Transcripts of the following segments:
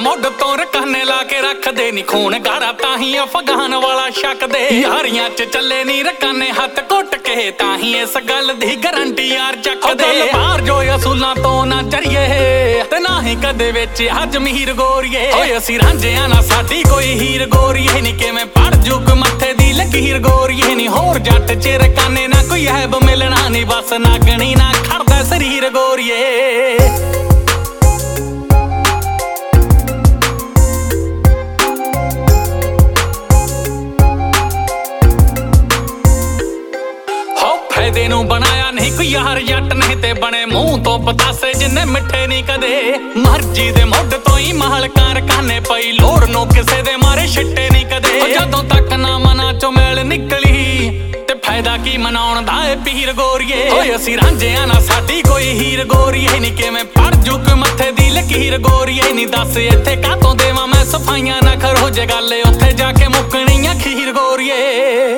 ਮੁੱਢ ਤੋਂ ਰਕਾਨੇ ਲਾ ਕੇ ਰੱਖਦੇ ਨੀ ਖੂਨ ਗਾਰਾ ਤਾਹੀਂ ਅਫਗਾਨ ਵਾਲਾ ਛਕਦੇ ਯਾਰੀਆਂ ਚ ਚੱਲੇ ਨੀ ਰਕਾਨੇ ਹੱਥ ਘੁੱਟ ਕੇ ਤਾਹੀਂ ਇਸ ਗੱਲ ਦੀ ਗਰੰਟੀ ਯਾਰ ਚੱਕਦੇ ਬਾਹਰ ਜੋ ਅਸੂਲਾਂ ਤੋਂ ਨਾ ਚਰੀਏ ਤੇ ਨਾ ਹੀ ਕਦੇ ਵਿੱਚ ਅਜਮੀਰ ਗੋਰੀਏ ਓਏ ਅਸੀਂ ਰਾਂਝਿਆਂ ਨਾ ਸਾਡੀ ਕੋਈ ਹੀਰ ਗੋਰੀਏ ਨੀ ਕਿਵੇਂ ਪੜ ਜੁਗ ਮੱਥੇ ਦੀ ਲਕੀਰ ਗੋਰੀਏ ਨੀ ਹੋਰ ਜੱਟ ਚ ਰਕਾਨੇ ਨਾ ਕੋਈ ਐਬ ਮਿਲਣਾ ਨੀ ਬਸ ਨਾਗਣੀ ਨਾ ਖੜਦਾ ਸਰੀਰ ਗੋਰੀਏ ਫਾਇਦੇ ਨੂੰ ਬਣਾਇਆ ਨਹੀਂ ਕੋਈ ਯਾਰ ਜੱਟ ਨਹੀਂ ਤੇ ਬਣੇ ਮੂੰਹ ਤੋਂ ਪਤਾਸੇ ਜਿੰਨੇ ਮਿੱਠੇ ਨਹੀਂ ਕਦੇ ਮਰਜੀ ਦੇ ਮੁੱਢ ਤੋਂ ਹੀ ਮਹਲ ਕਾਰਖਾਨੇ ਪਈ ਲੋੜ ਨੂੰ ਕਿਸੇ ਦੇ ਮਾਰੇ ਛਿੱਟੇ ਨਹੀਂ ਕਦੇ ਜਦੋਂ ਤੱਕ ਨਾ ਮਨਾਂ ਚੋਂ ਮੈਲ ਨਿਕਲੀ ਤੇ ਫਾਇਦਾ ਕੀ ਮਨਾਉਣ ਦਾ ਏ ਪੀਰ ਗੋਰੀਏ ਓਏ ਅਸੀਂ ਰਾਂਝਿਆਂ ਨਾ ਸਾਡੀ ਕੋਈ ਹੀਰ ਗੋਰੀਏ ਨੀ ਕਿਵੇਂ ਪੜ ਜੁਗ ਮੱਥੇ ਦੀ ਲਕੀਰ ਗੋਰੀਏ ਨੀ ਦੱਸ ਇੱਥੇ ਕਾਹਤੋਂ ਦੇਵਾਂ ਮੈਂ ਸਫਾਈਆਂ ਨਾ ਕਰੋ ਜੇ ਗੱਲ ਉੱਥੇ ਜਾ ਕੇ ਮੁੱਕਣੀਆਂ ਖੀਰ ਗੋਰੀਏ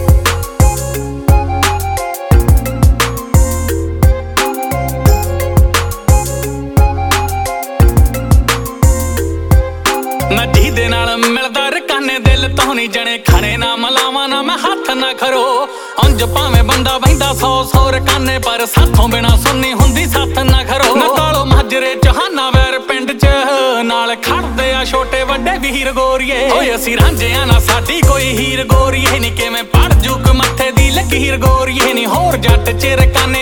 ਨਾ ਜਿਹਦੇ ਨਾਲ ਮਿਲਦਾ ਰਕਾਨੇ ਦਿਲ ਤੋਂ ਨੀ ਜਣੇ ਖਣੇ ਨਾ ਮਲਾਵਾਂ ਨਾ ਮੈਂ ਹੱਥ ਨਾ ਖਰੋ ਉਂਝ ਭਾਵੇਂ ਬੰਦਾ ਬਹਿੰਦਾ 100 ਰਕਾਨੇ ਪਰ ਸਾਥੋਂ ਬਿਨਾ ਸੁਣਨੀ ਹੁੰਦੀ ਸੱਥ ਨਾ ਖਰੋ ਨਾ ਤਾਲੋ ਮਾਜਰੇ ਜਹਾਨਾ ਵੈਰ ਪਿੰਡ ਚ ਨਾਲ ਖੜਦੇ ਆ ਛੋਟੇ ਵੱਡੇ ਵੀਰ ਗੋਰੀਏ ਓਏ ਅਸੀਂ ਰਾਂਝਿਆਂ ਨਾ ਸਾਡੀ ਕੋਈ ਹੀਰ ਗੋਰੀਏ ਨੀ ਕਿਵੇਂ ਪੜ ਜੁਗ ਮੱਥੇ ਦੀ ਲਕੀਰ ਗੋਰੀਏ ਨੀ ਹੋਰ ਜੱਟ ਚ ਰਕਾਨੇ ਨਾ ਕੋਈ ਐਬ ਮਿਲਣਾ ਨੀ ਬਸ ਨਾਗਣੀ ਨਾ ਖੜਦਾ ਸਰੀਰ ਗੋਰੀਏ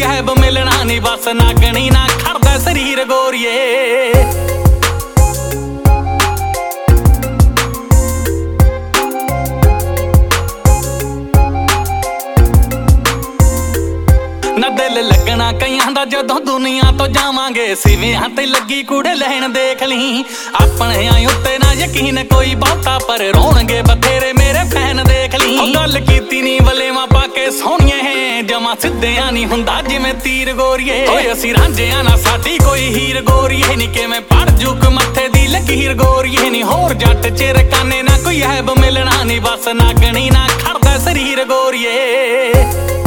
ਨਾ ਦਿਲ ਲੱਗਣਾ ਕਈਆਂ ਦਾ ਜਦੋਂ ਦੁਨੀਆ ਤੋਂ ਜਾਵਾਂਗੇ ਸਿਵਿਆਂ ਤੇ ਲੱਗੀ ਕੁੜੇ ਲੈਣ ਦੇਖ ਲਈ ਆਪਣਿਆਂ ਉੱਤੇ ਨਾ ਯਕੀਨ ਕੋਈ ਬਹੁਤਾ ਪਰ ਰੋਣਗੇ ਬਥੇਰੇ ਮੇਰੇ ਫੈਨ ਦੇਖ ਲਈ ਉਹ ਗੱਲ ਕੀਤੀ ਨੀ ਵਲੇਵਾਂ ਪਾ ਕੇ ਸੋਹਣੀਏ ਜਮਾ ਸਿੱਧਿਆਂ ਨੀ ਹੁੰਦਾ ਜਿਵੇਂ ਤੀਰ ਗੋਰੀਏ ਓਏ ਅਸੀਂ ਰਾਂਝਿਆਂ ਨਾ ਸਾਡੀ ਕੋਈ ਹੀਰ ਗੋਰੀਏ ਨੀ ਕਿਵੇਂ ਪੜ ਜੁਗ ਮੱਥੇ ਦੀ ਲਕੀਰ ਗੋਰੀਏ ਨੀ ਹੋਰ ਜੱਟ ਚ ਰਕਾਨੇ ਨਾ ਕੋਈ ਐਬ ਮਿਲਣਾ ਨੀ ਬਸ ਨਾਗਣੀ ਨਾ ਖੜਦਾ ਸਰੀਰ ਗੋਰੀਏ